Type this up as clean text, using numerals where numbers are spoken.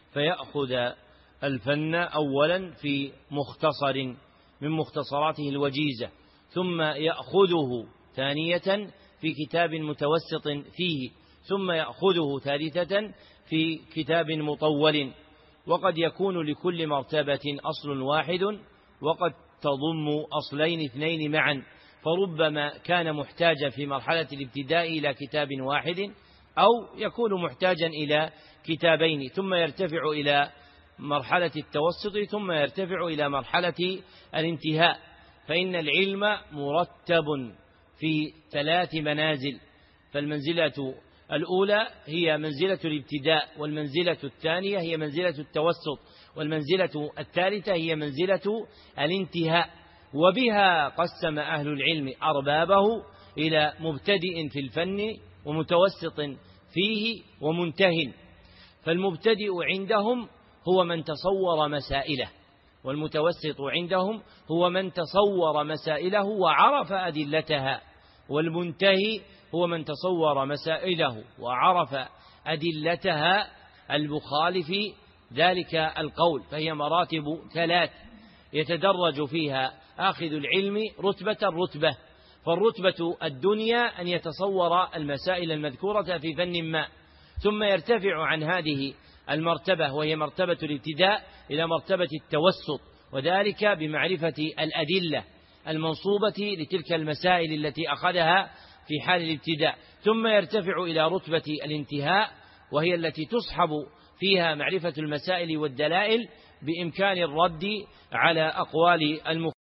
فيأخذ الفن أولا في مختصر من مختصراته الوجيزة، ثم يأخذه ثانية في كتاب متوسط فيه، ثم يأخذه ثالثة في كتاب مطول. وقد يكون لكل مرتبة أصل واحد، وقد تضم أصلين اثنين معا، فربما كان محتاجا في مرحلة الابتداء إلى كتاب واحد، أو يكون محتاجا إلى كتابين، ثم يرتفع إلى مرحلة التوسط، ثم يرتفع إلى مرحلة الانتهاء. فإن العلم مرتب في 3 منازل، فالمنزلة الأولى هي منزلة الابتداء، والمنزلة الثانية هي منزلة التوسط، والمنزلة الثالثة هي منزلة الانتهاء. وبها قسم أهل العلم أربابه إلى مبتدئ في الفن، ومتوسط فيه، ومنتهٍ. فالمبتدئ عندهم هو من تصور مسائله، والمتوسط عندهم هو من تصور مسائله وعرف أدلتها، والمنتهي هو من تصور مسائله وعرف أدلتها المخالف ذلك القول. فهي مراتب 3 يتدرج فيها آخذ العلم رتبة. فالرتبة الدنيا أن يتصور المسائل المذكورة في فن ما، ثم يرتفع عن هذه المرتبة وهي مرتبة الابتداء إلى مرتبة التوسط، وذلك بمعرفة الأدلة المنصوبة لتلك المسائل التي أخذها في حال الابتداء، ثم يرتفع إلى رتبة الانتهاء، وهي التي تصحب فيها معرفة المسائل والدلائل بإمكان الرد على أقوال